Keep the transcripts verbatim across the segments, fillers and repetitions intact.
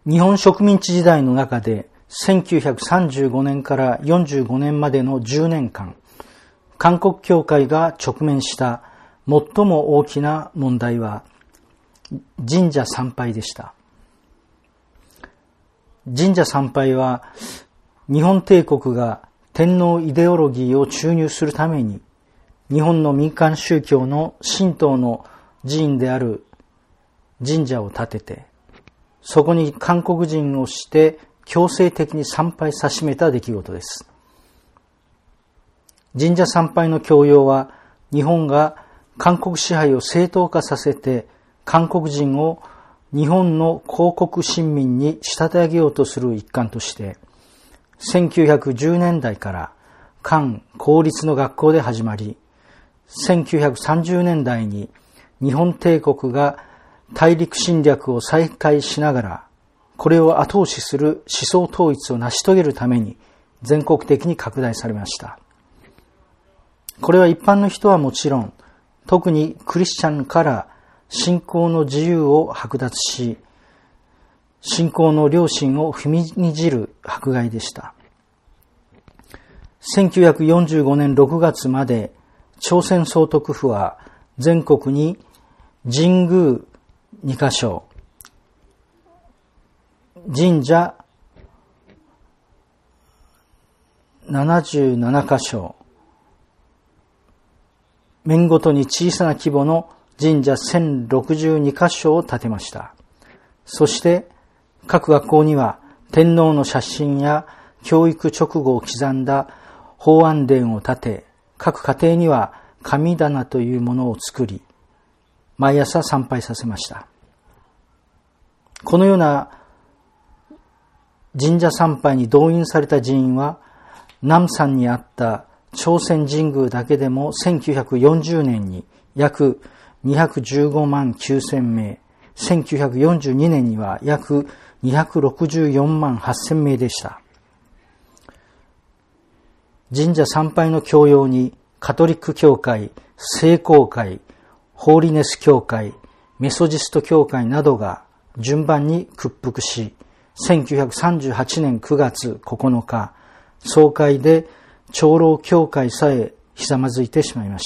日本植民地時代の中でせんきゅうひゃくさんじゅうごねんからよんじゅうごねんまでのじゅうねんかん、韓国教会が直面した最も大きな問題は神社参拝でした。神社参拝は日本帝国が天皇イデオロギーを注入するために日本の民間宗教の神道の寺院である神社を建てて、そこに韓国人をして強制的に参拝さしめた出来事です。神社参拝の強要は日本が韓国支配を正当化させて韓国人を日本の皇国臣民に仕立て上げようとする一環としてせんきゅうひゃくじゅうねんだいから韓公立の学校で始まり、せんきゅうひゃくさんじゅうねんだいに日本帝国が大陸侵略を再開しながらこれを後押しする思想統一を成し遂げるために全国的に拡大されました。これは一般の人はもちろん、特にクリスチャンから信仰の自由を剥奪し、信仰の良心を踏みにじる迫害でした。せんきゅうひゃくよんじゅうごねんろくがつまで朝鮮総督府は全国に神宮にかしょ、神社ななじゅうななかしょ、面ごとに小さな規模の神社せんろくじゅうにかしょを建てました。そして各学校には天皇の写真や教育直後を刻んだ奉安殿を建て、各家庭には神棚というものを作り、毎朝参拝させました。このような神社参拝に動員された寺院は、南山にあった朝鮮神宮だけでもせんきゅうひゃくよんじゅうねんに約にひゃくじゅうごまんきゅうせんめい、せんきゅうひゃくよんじゅうにねんには約にひゃくろくじゅうよんまんはっせんめいでした。神社参拝の強要にカトリック教会、聖公会、ホーリネス教会、メソジスト教会などが順番に屈服し、せんきゅうひゃくさんじゅうはちねんくがつここのか、総会で長老教会さえひざまずいてしまいました。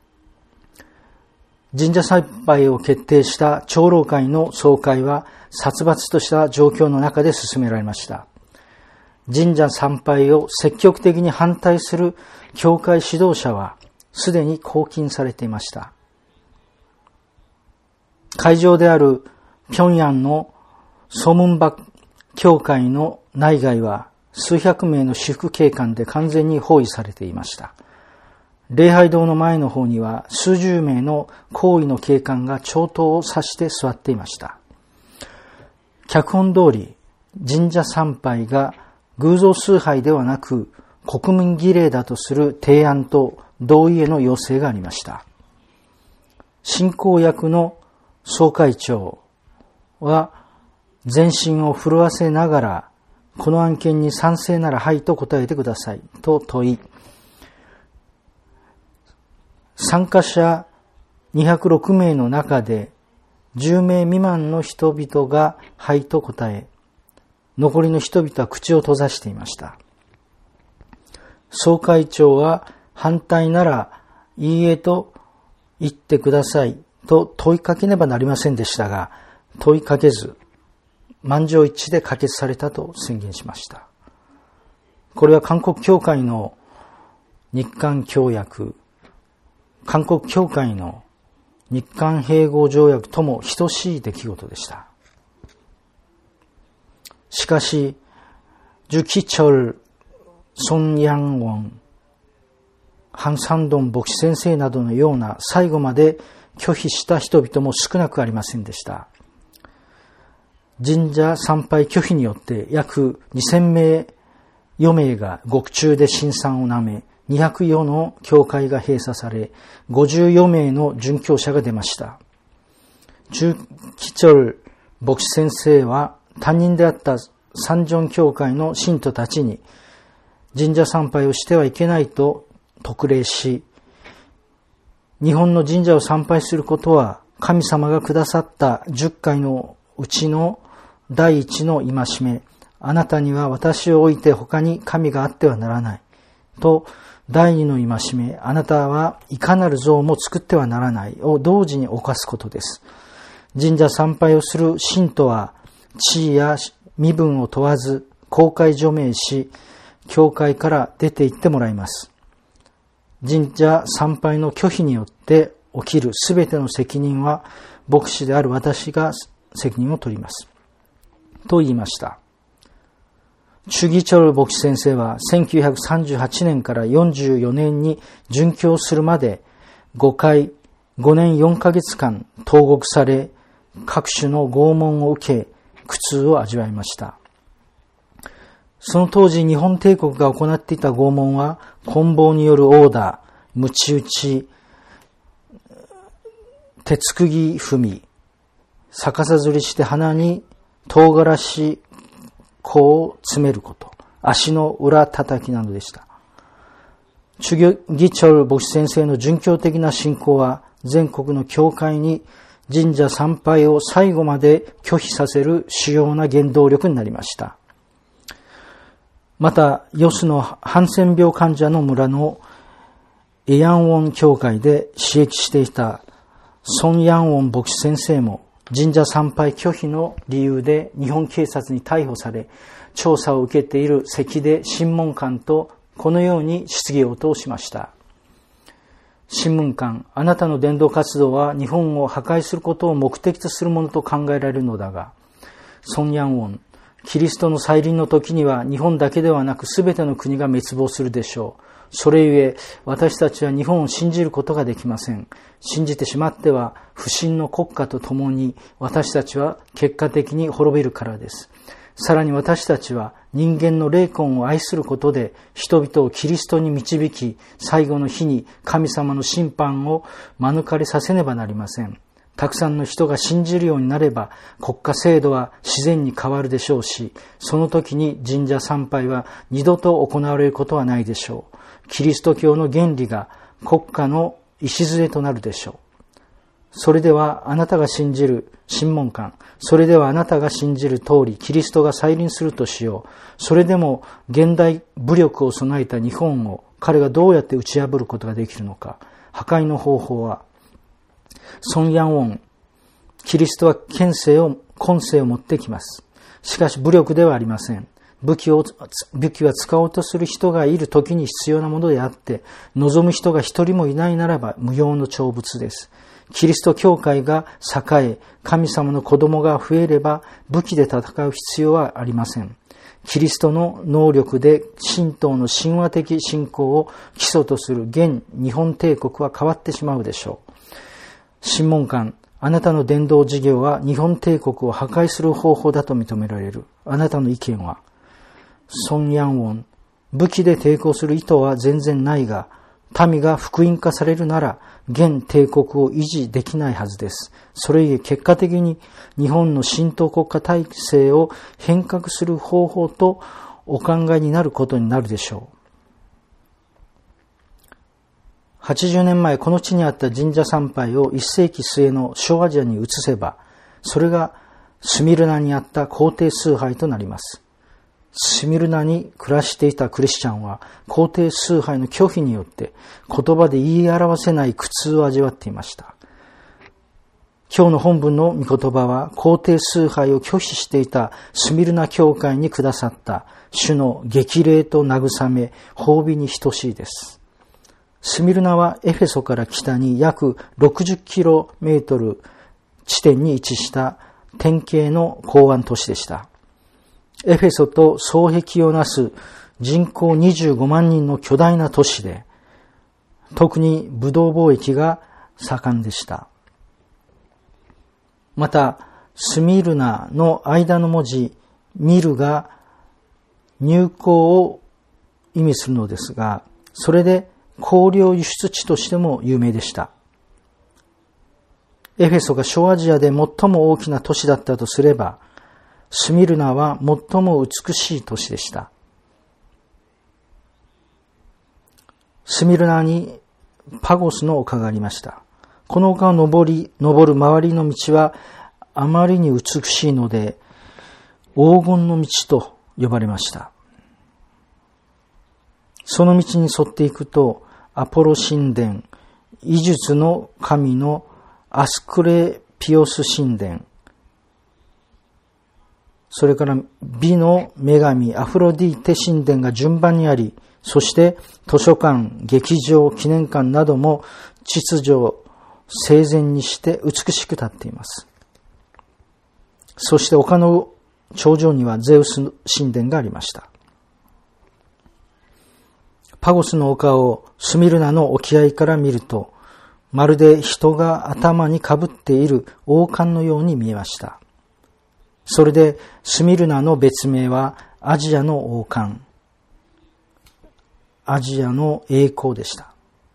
神社参拝を決定した長老会の総会は殺伐とした状況の中で進められました。神社参拝を積極的に反対する教会指導者はすでに拘禁されていました。会場である平壌のソムンバ教会の内外は数百名の私服警官で完全に包囲されていました。礼拝堂の前の方には数十名の高位の警官が長刀を刺して座っていました。脚本通り神社参拝が偶像崇拝ではなく国民儀礼だとする提案と同意への要請がありました。進行役の総会長は全身を震わせながら、この案件に賛成ならはいと答えてくださいと問い、参加者にひゃくろくめいの中でじゅうめい未満の人々がはいと答え、残りの人々は口を閉ざしていました。総会長は反対ならいいえと言ってくださいと問いかけねばなりませんでしたが、問いかけず満場一致で可決されたと宣言しました。これは韓国教会の日韓協約、韓国教会の日韓併合条約とも等しい出来事でした。しかし、ジュキチョル、ソン・ヤンウォン、ハン・サンドン牧師先生などのような最後まで拒否した人々も少なくありませんでした。神社参拝拒否によって約にせんめいよめいが獄中で辛酸をなめ、にひゃくよの教会が閉鎖され、ごじゅうよめいの殉教者が出ました。ジュキチョル牧師先生は担任であったサンジョン教会の信徒たちに神社参拝をしてはいけないと特例し、日本の神社を参拝することは神様がくださったじゅっかいのうちの第一の戒め、あなたには私を置いて他に神があってはならない。と、第二の戒め、あなたはいかなる像も作ってはならないを同時に犯すことです。神社参拝をする信徒は、地位や身分を問わず、公開除名し、教会から出て行ってもらいます。神社参拝の拒否によって起きるすべての責任は、牧師である私が責任を取ります。と言いました。チュギチョル牧師先生はせんきゅうひゃくさんじゅうはちねんからよんじゅうよねんに殉教するまでごかいごねんよんかげつかん投獄され、各種の拷問を受け、苦痛を味わいました。その当時日本帝国が行っていた拷問は、棍棒による殴打、鞭打ち、鉄釘踏み、逆さづりして鼻に唐辛子粉を詰めること、足の裏叩きなどでした。チュギチョル牧師先生の殉教的な信仰は、全国の教会に神社参拝を最後まで拒否させる主要な原動力になりました。また、ヨスのハンセン病患者の村のエヤンウォン教会で使役していたソン・ヤンウォン牧師先生も神社参拝拒否の理由で日本警察に逮捕され、調査を受けている関出審問官とこのように質疑応答しました。審問官、あなたの伝道活動は日本を破壊することを目的とするものと考えられるのだが、ソン・ヤンウォン、キリストの再臨の時には日本だけではなく全ての国が滅亡するでしょう。それゆえ私たちは日本を信じることができません。信じてしまっては不信の国家とともに私たちは結果的に滅びるからです。さらに私たちは人間の霊魂を愛することで人々をキリストに導き、最後の日に神様の審判を免れさせねばなりません。たくさんの人が信じるようになれば国家制度は自然に変わるでしょうし、その時に神社参拝は二度と行われることはないでしょう。キリスト教の原理が国家の礎となるでしょう。それではあなたが信じる審問官、それではあなたが信じる通りキリストが再臨するとしよう。それでも現代武力を備えた日本を彼がどうやって打ち破ることができるのか。破壊の方法は、ソン・ヤンウォン、キリストは権勢を、根性を持ってきます。しかし武力ではありません。武器を、武器は使おうとする人がいる時に必要なものであって、望む人が一人もいないならば無用の長物です。キリスト教会が栄え、神様の子供が増えれば武器で戦う必要はありません。キリストの能力で神道の神話的信仰を基礎とする現日本帝国は変わってしまうでしょう。審問官、あなたの伝道事業は日本帝国を破壊する方法だと認められる。あなたの意見は？ソン・ヤンウォン、武器で抵抗する意図は全然ないが、民が福音化されるなら、現帝国を維持できないはずです。それゆえ結果的に日本の神道国家体制を変革する方法とお考えになることになるでしょう。はちじゅうねんまえこの地にあった神社参拝をいっせいき末の小アジアに移せば、それがスミルナにあった皇帝崇拝となります。スミルナに暮らしていたクリスチャンは皇帝崇拝の拒否によって言葉で言い表せない苦痛を味わっていました。今日の本文の御言葉は皇帝崇拝を拒否していたスミルナ教会にくださった主の激励と慰め、褒美に等しいです。スミルナはエフェソから北に約ろくじゅっキロメートル地点に位置した典型の港湾都市でした。エフェソと双璧をなす人口にじゅうごまんにんの巨大な都市で、特にブドウ貿易が盛んでした。また、スミルナの間の文字、ミルが入港を意味するのですが、それで香料輸出地としても有名でした。エフェソが小アジアで最も大きな都市だったとすれば、スミルナは最も美しい都市でした。スミルナにパゴスの丘がありました。この丘を登り、登る周りの道はあまりに美しいので、 黄金の道と呼ばれました。その道に沿っていくと、アポロ神殿、医術の神のアスクレピオス神殿、それから美の女神アフロディーテ神殿が順番にあり、そして図書館、劇場、記念館なども秩序整然にして美しく立っています。そして丘の頂上にはゼウス神殿がありました。パゴスの丘をスミルナの沖合から見ると、まるで人が頭にかぶっている王冠のように見えました。それでスミルナの別名はアジアの王冠、アジアの栄光でした。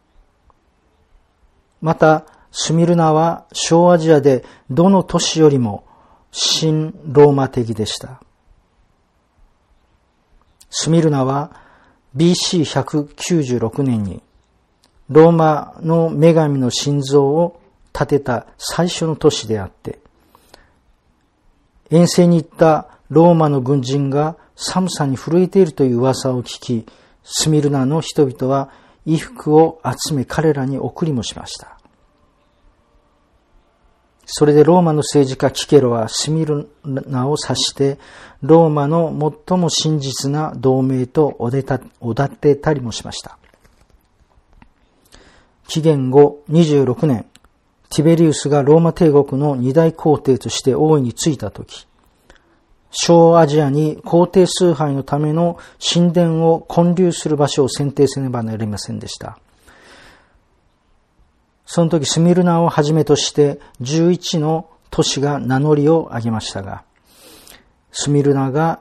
またスミルナは小アジアでどの都市よりも新ローマ的でした。スミルナは ビーシーひゃくきゅうじゅうろく 年にローマの女神の心臓を建てた最初の都市であって、遠征に行ったローマの軍人が寒さに震えているという噂を聞き、スミルナの人々は衣服を集め彼らに送りもしました。それでローマの政治家キケロはスミルナを指してローマの最も真実な同盟とおだてたりもしました。紀元後にじゅうろくねん、ティベリウスがローマ帝国の二大皇帝として王位に就いたとき、小アジアに皇帝崇拝のための神殿を建立する場所を選定せねばなりませんでした。その時スミルナをはじめとしてじゅういちの都市が名乗りを上げましたが、スミルナが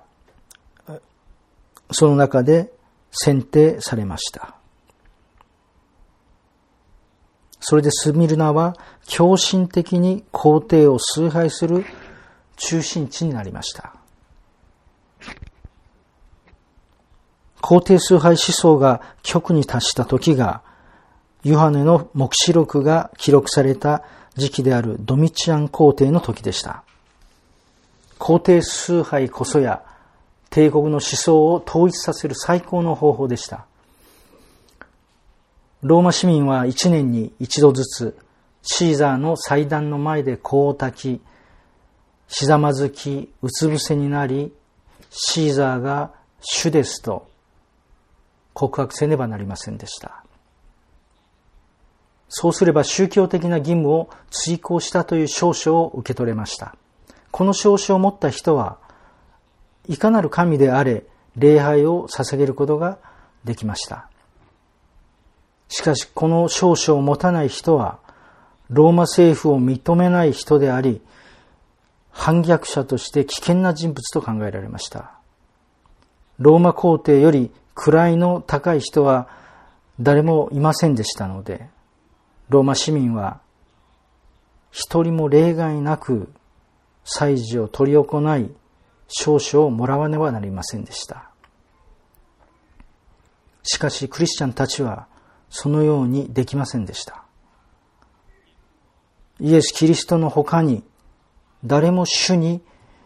その中で選定されました。それでスミルナは狂信的に皇帝を崇拝する中心地になりました。皇帝崇拝思想が極に達した時が、ヨハネの黙示録が記録された時期であるドミチアン皇帝の時でした。皇帝崇拝こそや帝国の思想を統一させる最高の方法でした。ローマ市民は一年に一度ずつシーザーの祭壇の前で香を焚き、ひざまずき、うつ伏せになり、シーザーが主ですと告白せねばなりませんでした。そうすれば宗教的な義務を遂行したという証書を受け取れました。この証書を持った人はいかなる神であれ礼拝を捧げることができました。しかしこの証書を持たない人はローマ政府を認めない人であり、反逆者として危険な人物と考えられました。ローマ皇帝より位の高い人は誰もいませんでしたので、ローマ市民は一人も例外なく祭事を執り行い、証書をもらわねばなりませんでした。しかしクリスチャンたちはそのようにできませんでした。イエス・キリストの他に誰も主に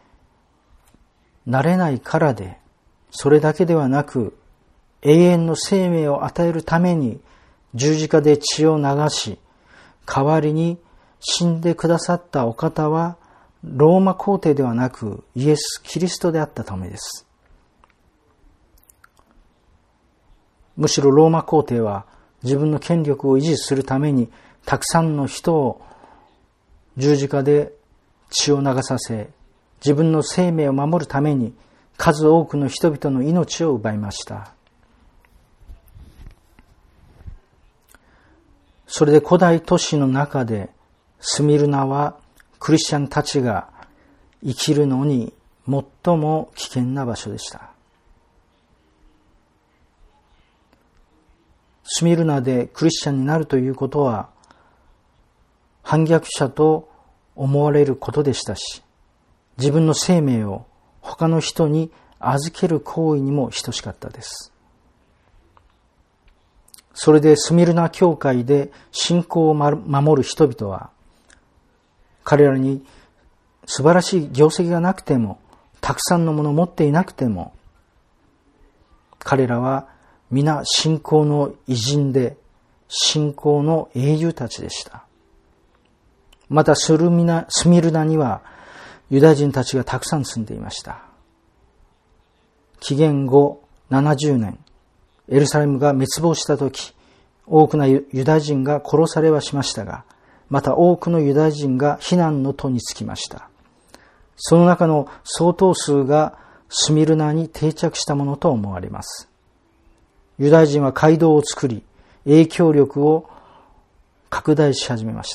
なれないからで、それだけではなく永遠の生命を与えるために十字架で血を流し、代わりに死んでくださったお方はローマ皇帝ではなくイエス・キリストであったためです。むしろローマ皇帝は自分の権力を維持するためにたくさんの人を十字架で血を流させ、自分の生命を守るために数多くの人々の命を奪いました。それで古代都市の中でスミルナはクリスチャンたちが生きるのに最も危険な場所でした。スミルナでクリスチャンになるということは反逆者と思われることでしたし、自分の生命を他の人に預ける行為にも等しかったです。それでスミルナ教会で信仰を守る人々は、彼らに素晴らしい業績がなくてもたくさんのものを持っていなくても、彼らは皆信仰の偉人で、信仰の英雄たちでした。またスルミナ、スミルナにはユダヤ人たちがたくさん住んでいました。紀元後ななじゅうねん、エルサレムが滅亡したとき、多くのユダヤ人が殺されはしましたが、また多くのユダヤ人が避難の途につきました。その中の相当数がスミルナに定着したものと思われます。ユダヤ人は街道を作り、影響力を拡大し始めました。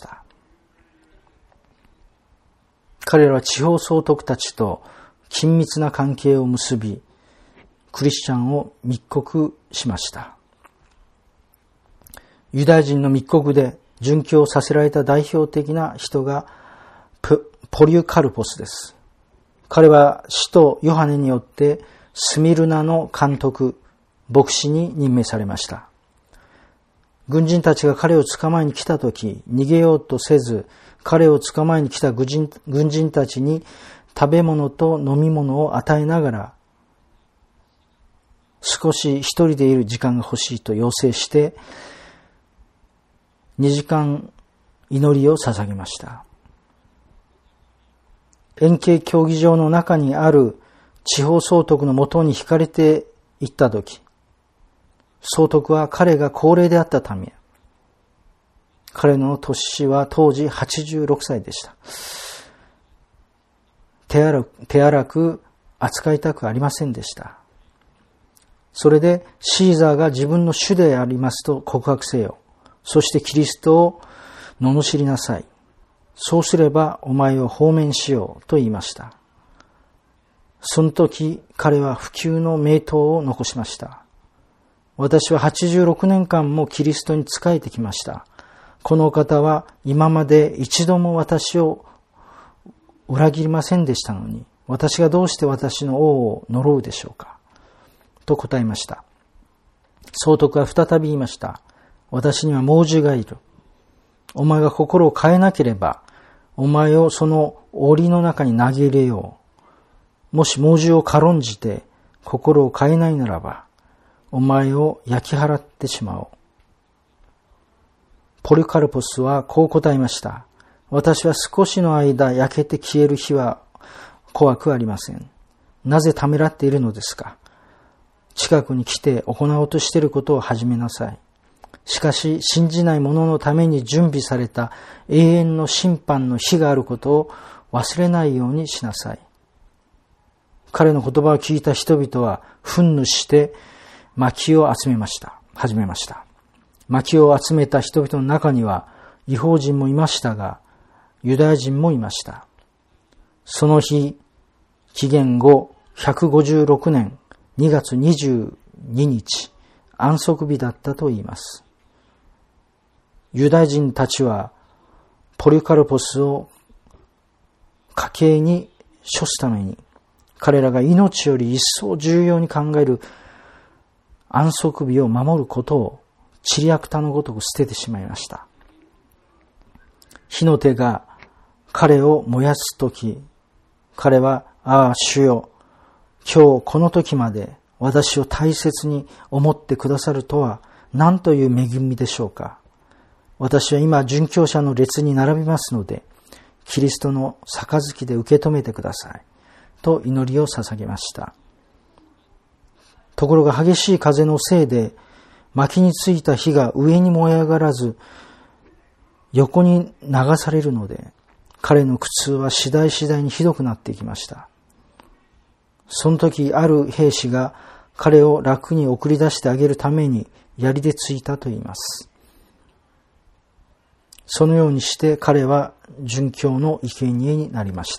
彼らは地方総督たちと緊密な関係を結び、クリスチャンを密告しました。ユダヤ人の密告で殉教させられた代表的な人がポリュカルポスです。彼は使徒ヨハネによってスミルナの監督、牧師に任命されました。軍人たちが彼を捕まえに来たとき、逃げようとせず、彼を捕まえに来た軍人、軍人たちに食べ物と飲み物を与えながら、少し一人でいる時間が欲しいと要請して、にじかん祈りを捧げました。円形競技場の中にある地方総督のもとに惹かれていったとき、総督は彼が高齢であったため、彼の年は当時はちじゅうろくさいでした。手荒く、手荒く扱いたくありませんでした。それでシーザーが自分の主でありますと告白せよ。そしてキリストを罵りなさい。そうすればお前を放免しようと言いました。その時彼は不朽の名刀を残しました。私ははちじゅうろくねんかんもキリストに仕えてきました。この方は今まで一度も私を裏切りませんでしたのに、私がどうして私の王を呪うでしょうか。と答えました。総督は再び言いました。私には猛獣がいる。お前が心を変えなければ、お前をその檻の中に投げ入れよう。もし猛獣を軽んじて心を変えないならば、お前を焼き払ってしまおう。ポリカルポスはこう答えました。私は少しの間焼けて消える日は怖くありません。なぜためらっているのですか。近くに来て行おうとしていることを始めなさい。しかし信じない者のために準備された永遠の審判の日があることを忘れないようにしなさい。彼の言葉を聞いた人々は憤怒して薪を集めました。始めました。薪を集めた人々の中には異邦人もいましたが、ユダヤ人もいました。その日、紀元後ひゃくごじゅうろくねんにがつにじゅうににち、安息日だったと言います。ユダヤ人たちはポリカルポスを家計に処すために、彼らが命より一層重要に考える安息日を守ることをチリアクタのごとく捨ててしまいました。火の手が彼を燃やすとき、彼は、ああ主よ、今日この時まで私を大切に思ってくださるとは何という恵みでしょうか。私は今殉教者の列に並びますので、キリストの杯で受け止めてください。と祈りを捧げました。ところが激しい風のせいで、薪についた火が上に燃え上がらず、横に流されるので、彼の苦痛は次第次第にひどくなっていきました。その時、ある兵士が彼を楽に送り出してあげるために槍で突いたと言います。そのようにして彼は殉教の生贄になりました。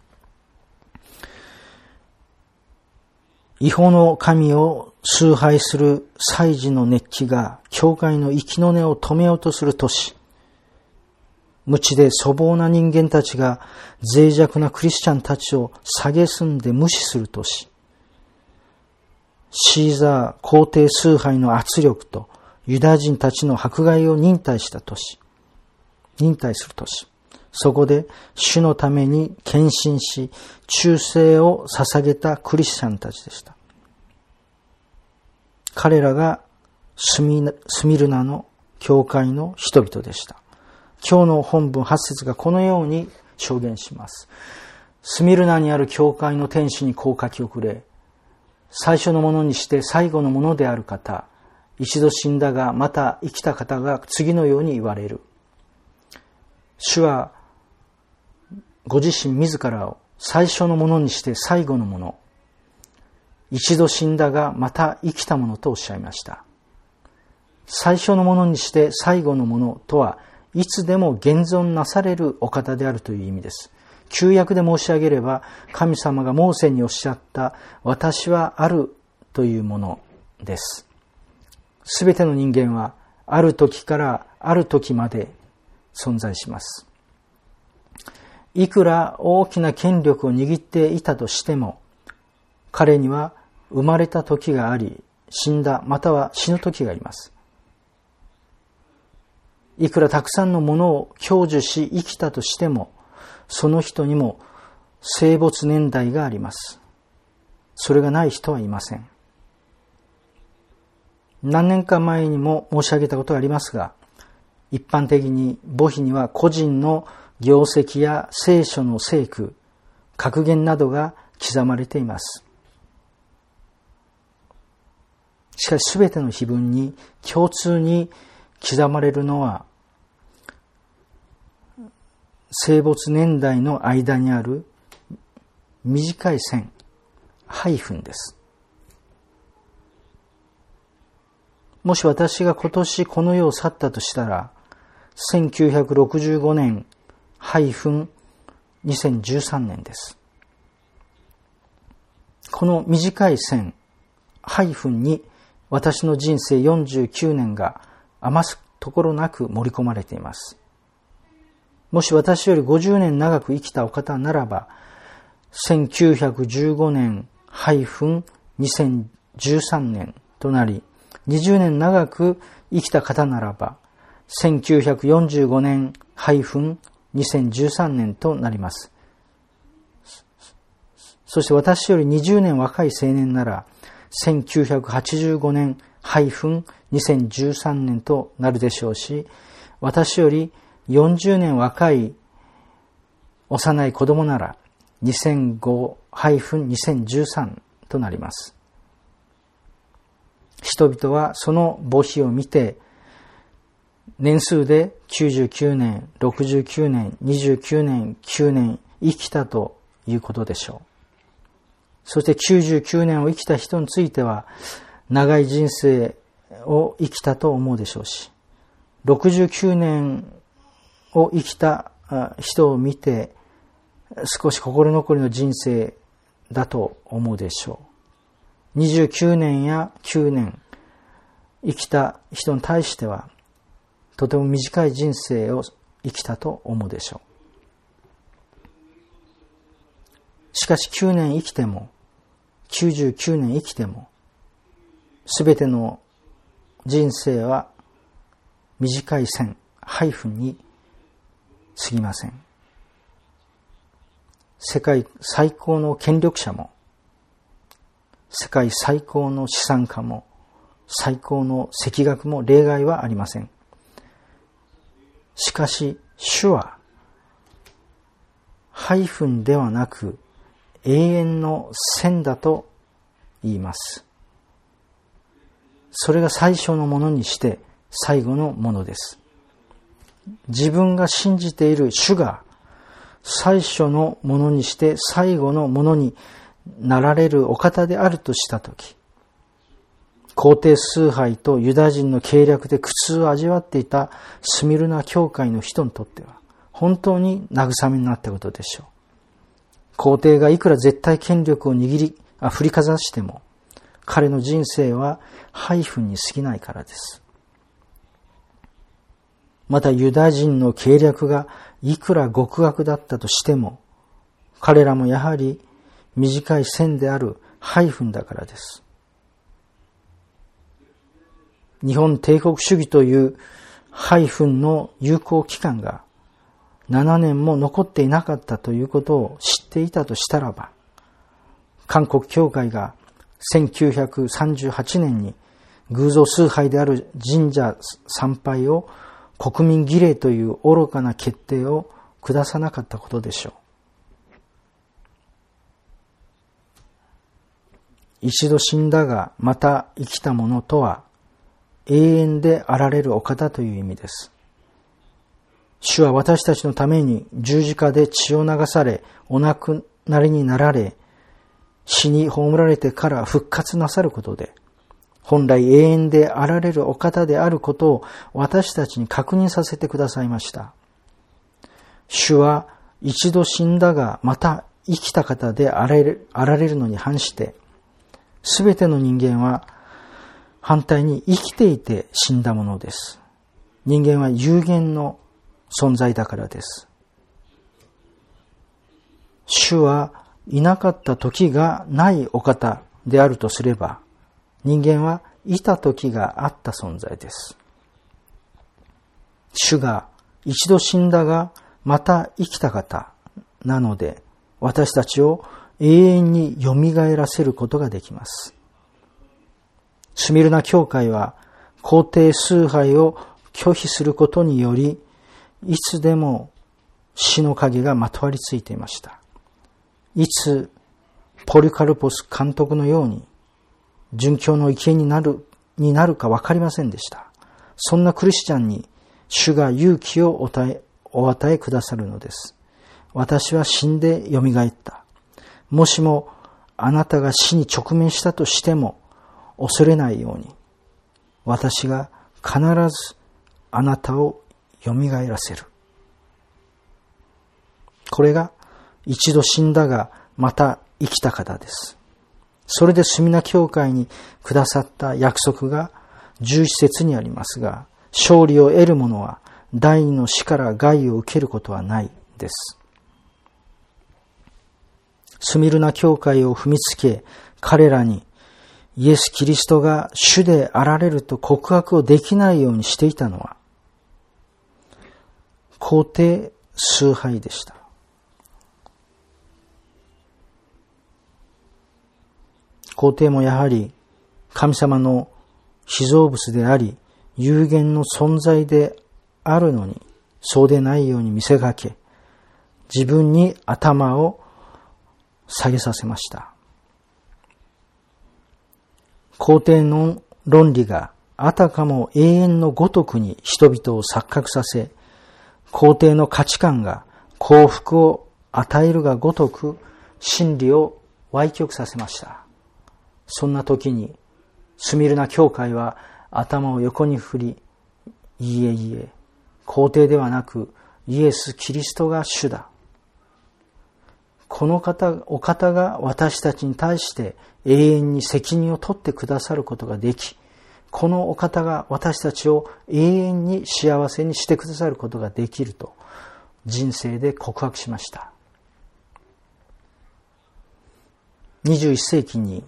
違法の神を崇拝する祭事の熱気が教会の息の根を止めようとする年、無知で粗暴な人間たちが脆弱なクリスチャンたちを蔑んで無視する年、シーザー皇帝崇拝の圧力とユダヤ人たちの迫害を忍耐した年、忍耐する年、 そこで主のために献身し、忠誠を捧げたクリスチャンたちでした。彼らがスミルナの教会の人々でした。今日の本文はち節がこのように証言します。スミルナにある教会の天使にこう書き送れ。最初のものにして最後のものである方、一度死んだがまた生きた方が次のように言われる。主はご自身自らを最初のものにして最後のもの、一度死んだがまた生きたものとおっしゃいました。最初のものにして最後のものとはいつでも現存なされるお方であるという意味です。旧約で申し上げれば、神様がモーセにおっしゃった私はあるというものです。すべての人間はある時からある時まで存在します。いくら大きな権力を握っていたとしても、彼には生まれた時があり、死んだまたは死ぬ時があります。いくらたくさんのものを享受し生きたとしても、その人にも生没年代があります。それがない人はいません。何年か前にも申し上げたことがありますが、一般的に墓碑には個人の業績や聖書の聖句、格言などが刻まれています。しかしすべての碑文に共通に刻まれるのは、生没年代の間にある短い線、ハイフンです。もし私が今年この世を去ったとしたら、せんきゅうひゃくろくじゅうごねんハイフンにせんじゅうさんねんです。この短い線、ハイフンに私の人生よんじゅうきゅうねんが余すところなく盛り込まれています。もし私よりごじゅうねん長く生きたお方ならば、せんきゅうひゃくじゅうごねんハイフンにせんじゅうさんねんとなり、にじゅうねん長く生きた方ならば、せんきゅうひゃくよんじゅうごねんハイフンにせんじゅうさんねんとなります。そして私よりにじゅうねん若い青年なら、せんきゅうひゃくはちじゅうごねんハイフンにせんじゅうさんねんとなるでしょうし、私よりよんじゅうねん若い幼い子供なら にせんごハイフンにせんじゅうさん となります。人々はその墓碑を見て、年数できゅうじゅうきゅうねん、ろくじゅうきゅうねん、にじゅうきゅうねん、きゅうねん生きたということでしょう。そしてきゅうじゅうきゅうねんを生きた人については、長い人生を生きたと思うでしょうし、ろくじゅうきゅうねんを生きた人を見て、少し心残りの人生だと思うでしょう。にじゅうきゅうねんやきゅうねん生きた人に対しては、とても短い人生を生きたと思うでしょう。しかしきゅうねん生きても、きゅうじゅうきゅうねん生きても、すべての人生は短い線、ハイフンに過ぎません。世界最高の権力者も、世界最高の資産家も、最高の赤学も例外はありません。しかし、主は、ハイフンではなく、永遠の線だと言います。それが最初のものにして最後のものです。自分が信じている主が最初のものにして最後のものになられるお方であるとしたとき、皇帝崇拝とユダヤ人の計略で苦痛を味わっていたスミルナ教会の人にとっては本当に慰めになったことでしょう。皇帝がいくら絶対権力を握り、あ振りかざしても、彼の人生はハイフンに過ぎないからです。またユダヤ人の計略がいくら極悪だったとしても、彼らもやはり短い線であるハイフンだからです。日本帝国主義というハイフンの有効期間がななねんも残っていなかったということを知っていたとしたらば、韓国教会がせんきゅうひゃくさんじゅうはちねんに偶像崇拝である神社参拝を国民儀礼という愚かな決定を下さなかったことでしょう。一度死んだがまた生きたものとは永遠であられるお方という意味です。主は私たちのために十字架で血を流され、お亡くなりになられ、死に葬られてから復活なさることで、本来永遠であられるお方であることを私たちに確認させてくださいました。主は一度死んだがまた生きた方であられる、あられるのに反して、すべての人間は反対に生きていて死んだものです。人間は有限の存在だからです。主はいなかった時がないお方であるとすれば、人間はいた時があった存在です。主が一度死んだがまた生きた方なので、私たちを永遠によみがえらせることができます。スミルナ教会は皇帝崇拝を拒否することにより、いつでも死の影がまとわりついていました。いつポリカルポス監督のように殉教の生贄になる、になるか分かりませんでした。そんなクリスチャンに主が勇気をお与え、お与えくださるのです。私は死んでよみがえった。もしもあなたが死に直面したとしても恐れないように、私が必ずあなたをよみがえらせる。これが一度死んだがまた生きた方です。それでスミナ教会にくださった約束がじゅういち節にありますが、勝利を得る者は第二の死から害を受けることはないです。スミルナ教会を踏みつけ、彼らにイエス・キリストが主であられると告白をできないようにしていたのは、皇帝崇拝でした。皇帝もやはり神様の被造物であり、有限の存在であるのに、そうでないように見せかけ、自分に頭を下げさせました。皇帝の論理があたかも永遠のごとくに人々を錯覚させ、皇帝の価値観が幸福を与えるがごとく真理を歪曲させました。そんな時にスミルナ教会は頭を横に振り、いいえいいえ、皇帝ではなくイエス・キリストが主だ。この方、お方が私たちに対して永遠に責任を取ってくださることができ、このお方が私たちを永遠に幸せにしてくださることができると人生で告白しました。にじゅういっ世紀に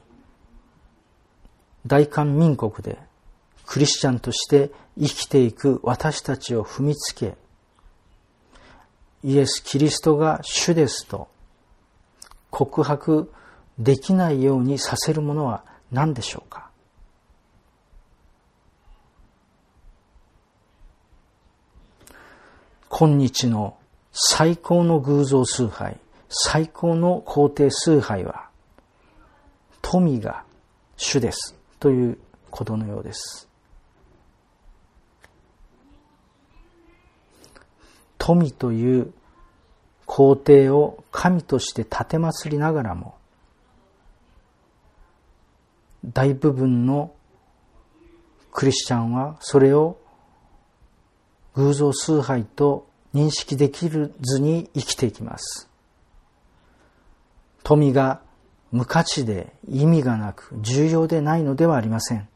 大韓民国でクリスチャンとして生きていく私たちを踏みつけ、イエス・キリストが主ですと告白できないようにさせるものは何でしょうか。今日の最高の偶像崇拝、最高の皇帝崇拝は、富が主ですということのようです。富という皇帝を神として奉りながらも、大部分のクリスチャンはそれを偶像崇拝と認識できずに生きていきます。富が無価値で意味がなく重要でないのではありません。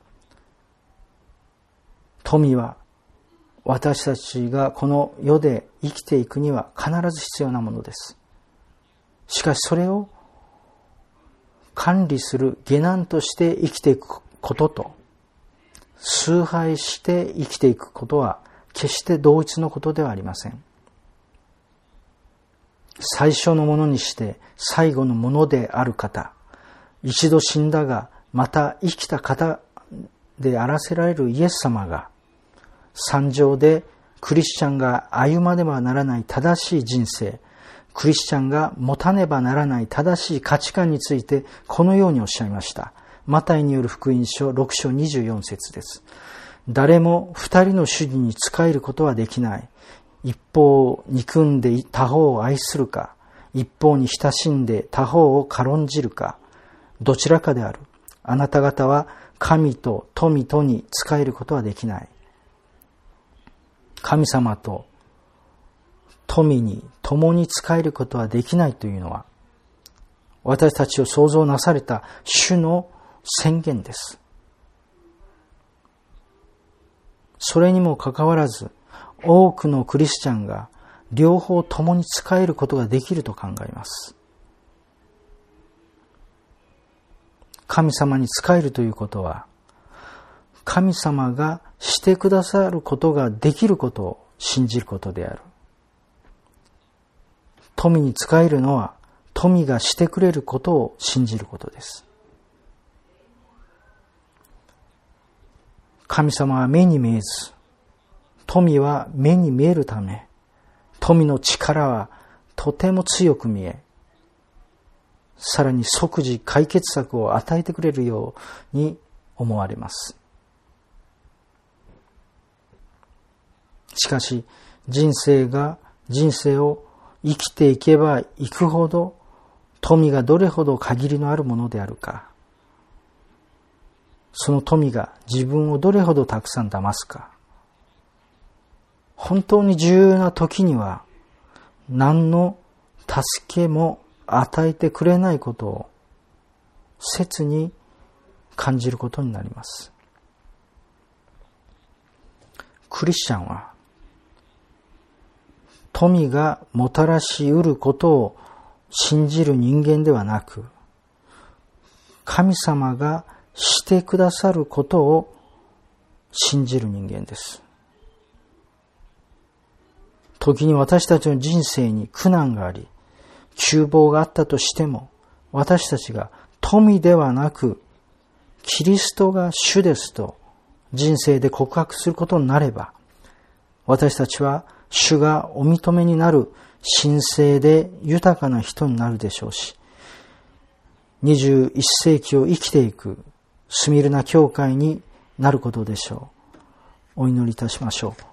富は私たちがこの世で生きていくには必ず必要なものです。しかしそれを管理する下男として生きていくことと、崇拝して生きていくことは決して同一のことではありません。 最初のものにして最後のものである方、一度死んだがまた生きた方であらせられるイエス様が、山上でクリスチャンが歩まねばならない正しい人生、クリスチャンが持たねばならない正しい価値観についてこのようにおっしゃいました。マタイによる福音書ろく章にじゅうよん節です。誰も二人の主人に仕えることはできない。一方を憎んで他方を愛するか、一方に親しんで他方を軽んじるか、どちらかである。あなた方は神と富とに仕えることはできない。神様と富に共に仕えることはできないというのは、私たちを創造なされた主の宣言です。それにもかかわらず、多くのクリスチャンが両方共に仕えることができると考えます。神様に仕えるということは、神様がしてくださることができることを信じることである。富に仕えるのは、富がしてくれることを信じることです。神様は目に見えず、富は目に見えるため、富の力はとても強く見え、さらに即時解決策を与えてくれるように思われます。しかし、人生が、人生を生きていけばいくほど、富がどれほど限りのあるものであるか、その富が自分をどれほどたくさん騙すか、本当に重要な時には何の助けも与えてくれないことを切に感じることになります。クリスチャンは富がもたらし得ることを信じる人間ではなく、神様がしてくださることを信じる人間です。時に私たちの人生に苦難があり、窮乏があったとしても、私たちが富ではなく、キリストが主ですと人生で告白することになれば、私たちは主がお認めになる神聖で豊かな人になるでしょうし、にじゅういっ世紀を生きていくスミルナ教会になることでしょう。お祈りいたしましょう。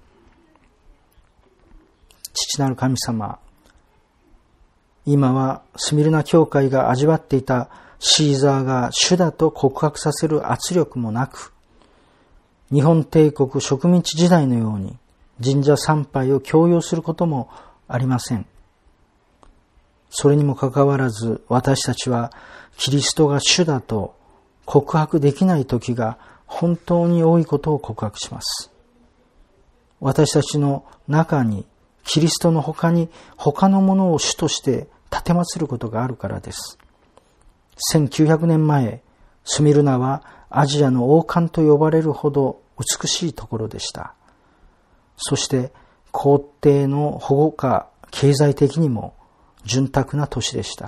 父なる神様、今はスミルナ教会が味わっていたシーザーが主だと告白させる圧力もなく、日本帝国植民地時代のように神社参拝を強要することもありません。それにもかかわらず、私たちはキリストが主だと告白できない時が本当に多いことを告白します。私たちの中にキリストの他に他のものを主として奉ることがあるからです。せんきゅうひゃくねんまえ、スミルナはアジアの王冠と呼ばれるほど美しいところでした。そして皇帝の保護下、経済的にも潤沢な都市でした。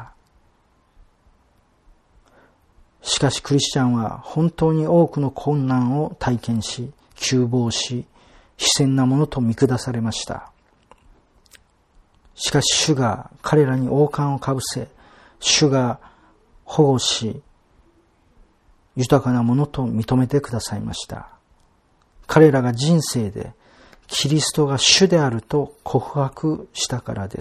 しかしクリスチャンは本当に多くの困難を体験し、窮乏し、非戦なものと見下されました。しかし主が彼らに王冠をかぶせ、主が保護し、豊かなものと認めてくださいました。彼らが人生でキリストが主であると告白したからです。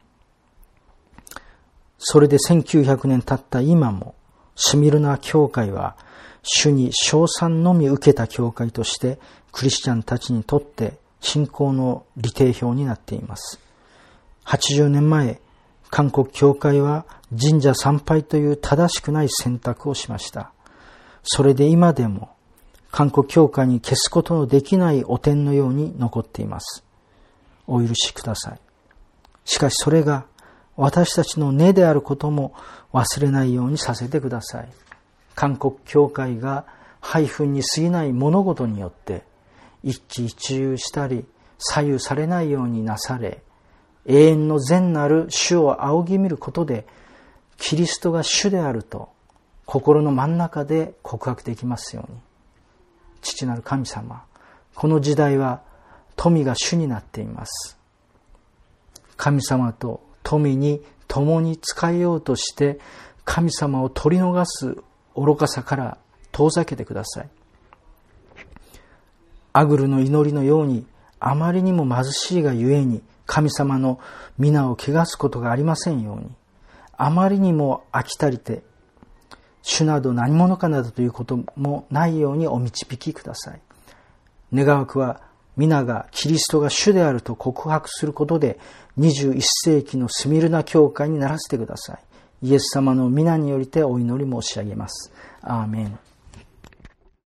それでせんきゅうひゃくねん経った今も、スミルナ教会は主に称賛のみ受けた教会としてクリスチャンたちにとって信仰の利定表になっています。はちじゅうねんまえ、韓国教会は神社参拝という正しくない選択をしました。それで今でも韓国教会に消すことのできない汚点のように残っています。お許しください。しかしそれが私たちの根であることも忘れないようにさせてください。韓国教会が配分に過ぎない物事によって一喜一憂したり左右されないようになされ、 永遠の善なる主を仰ぎ見ることで、キリストが主であると心の真ん中で告白できますように。父なる神様、この時代は富が主になっています。神様と富に共に仕えようとして神様を取り逃す愚かさから遠ざけてください。アグルの祈りのように、あまりにも貧しいがゆえに神様の皆を汚すことがありませんように、あまりにも飽き足りて主など何者かなどということもないようにお導きください。願わくは皆がキリストが主であると告白することでにじゅういっ世紀のスミルナ教会にならせてください。イエス様の皆によりてお祈り申し上げます。アーメン。